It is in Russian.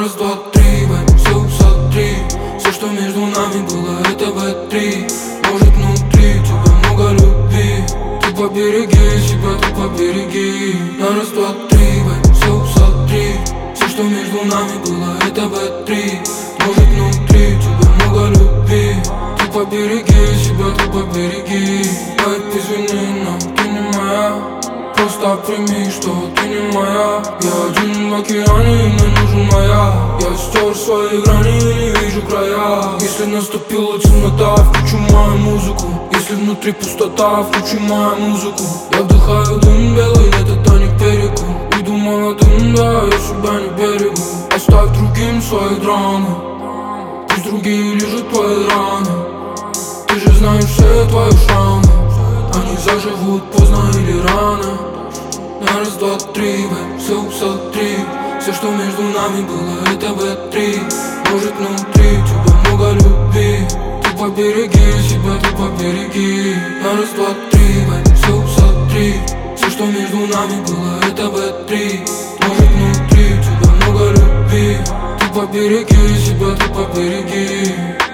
раз, два, три, бэйб, все сотри. Все, что между нами было, это В3. Может, внутри тебя много любви. Ты побереги себя, ты побереги. На раз, два, три, бэйб, все сотри. Все, что между нами было, это В3. Может, внутри тебя много любви. Ты побереги себя, ты побереги. Бэйб, извини, но ты не моя. Просто прими, что ты не моя. Я один в океане, и мне нужен маяк. Я стер свои грани и не вижу края. Если наступила темнота, включу мою музыку. Если внутри пустота, включи мою музыку. Я вдыхаю дым белый, это не к берегу. Иду молодым, да, я себя не берегу. Оставь другим свои драмы. Пусть другие лежат твои раны. Ты же знаешь все твои шрамы. Они заживут поздно или рано. На раз, два, три, бэйб, все сотри. Все, что между нами было, это В3. Может, внутри тебя много любви. Ты побереги себя, ты побереги. На раз, два, три, бэйб, все сотри. Все, что между нами было, это В3. Может, внутри тебя много любви. Ты побереги себя, ты побереги.